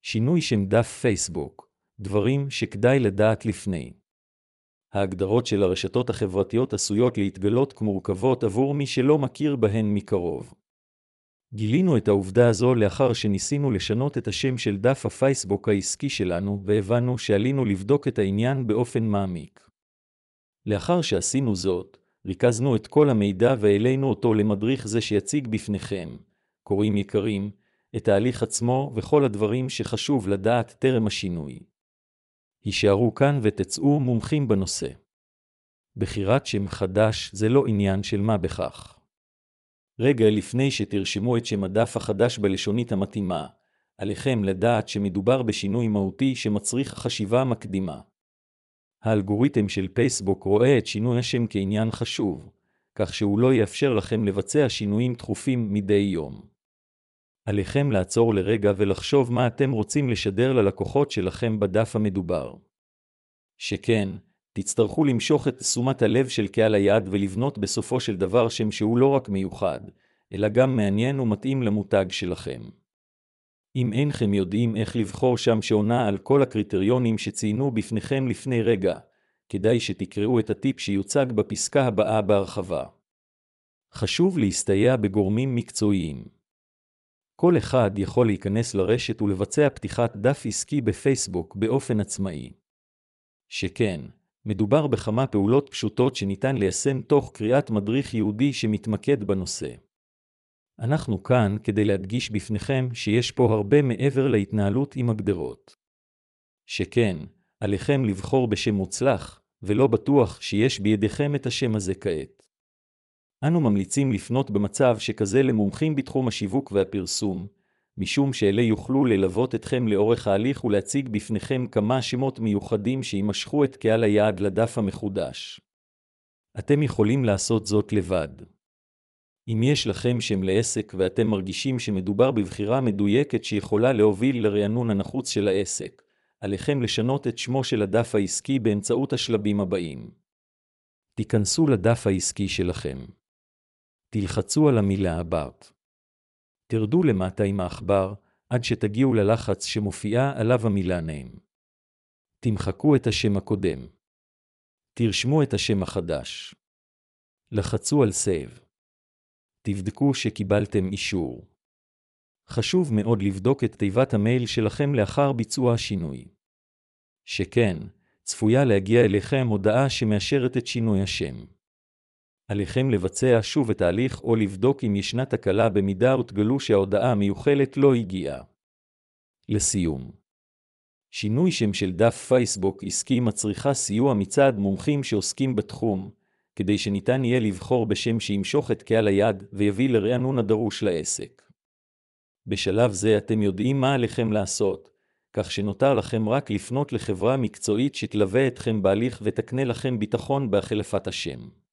שינוי שם דף פייסבוק, דברים שכדאי לדעת לפני. ההגדרות של הרשתות החברתיות עשויות להתגלות כמורכבות עבור מי שלא מכיר בהן מקרוב. גילינו את העובדה הזו לאחר שניסינו לשנות את השם של דף הפייסבוק העסקי שלנו, והבנו שעלינו לבדוק את העניין באופן מעמיק. לאחר שעשינו זאת, ריכזנו את כל המידע והעלינו אותו למדריך זה שיציג בפניכם, קוראים יקרים, את ההליך עצמו וכל הדברים שחשוב לדעת טרם השינוי. הישארו כאן ותצאו מומחים בנושא. בחירת שם חדש זה לא עניין של מה בכך. רגע לפני שתרשמו את שם הדף החדש בלשונית המתאימה, עליכם לדעת שמדובר בשינוי מהותי שמצריך חשיבה מקדימה. האלגוריתם של פייסבוק רואה את שינוי השם כעניין חשוב, כך שהוא לא יאפשר לכם לבצע שינויים תכופים מדי יום. עליכם לעצור לרגע ולחשוב מה אתם רוצים לשדר ללקוחות שלכם בדף המדובר. שכן, תצטרכו למשוך את תשומת הלב של קהל היעד ולבנות בסופו של דבר שם שהוא לא רק מיוחד, אלא גם מעניין ומתאים למותג שלכם. אם אינכם יודעים איך לבחור שם שעונה על כל הקריטריונים שציינו בפניכם לפני רגע, כדאי שתקראו את הטיפ שיוצג בפסקה הבאה בהרחבה. חשוב להסתייע בגורמים מקצועיים. כל אחד יכול להיכנס לרשת ולבצע פתיחת דף עסקי בפייסבוק באופן עצמאי. שכן, מדובר בכמה פעולות פשוטות שניתן ליישם תוך קריאת מדריך ייעודי שמתמקד בנושא. אנחנו כאן כדי להדגיש בפניכם שיש פה הרבה מעבר להתנהלות עם הגדרות. שכן, עליכם לבחור בשם מוצלח, ולא בטוח שיש בידיכם את השם הזה כעת. אנו ממליצים לפנות במצב שכזה למומחים בתחום השיווק והפרסום, משום שאלה יוכלו ללוות אתכם לאורך ההליך ולהציג בפניכם כמה שמות מיוחדים שימשכו את קהל היעד לדף המחודש. אתם יכולים לעשות זאת לבד. אם יש לכם שם לעסק ואתם מרגישים שמדובר בבחירה מדויקת שיכולה להוביל לרענון הנחוץ של העסק, עליכם לשנות את שמו של הדף העסקי באמצעות השלבים הבאים. תיכנסו לדף העסקי שלכם. תלחצו על המילה About. תרדו למטה עם העכבר עד שתגיעו ללחץ שמופיעה עליו המילה Name. תמחקו את השם הקודם. תרשמו את השם החדש. לחצו על Save. תבדקו שקיבלתם אישור. חשוב מאוד לבדוק את תיבת המייל שלכם לאחר ביצוע השינוי. שכן, צפויה להגיע אליכם הודעה שמאשרת את שינוי השם. עליכם לבצע שוב את ההליך או לבדוק אם ישנה תקלה במידה ותגלו שההודעה המיוחלת לא הגיעה. לסיום. שינוי שם של דף פייסבוק עסקי מצריכה סיוע מצד מומחים שעוסקים בתחום, כדי שניתן יהיה לבחור בשם שימשוך את קהל היעד ויביא לרענון הדרוש לעסק. בשלב זה אתם יודעים מה עליכם לעשות, כך שנותר לכם רק לפנות לחברה מקצועית שתלווה אתכם בהליך ותקנה לכם ביטחון בהחלפת השם.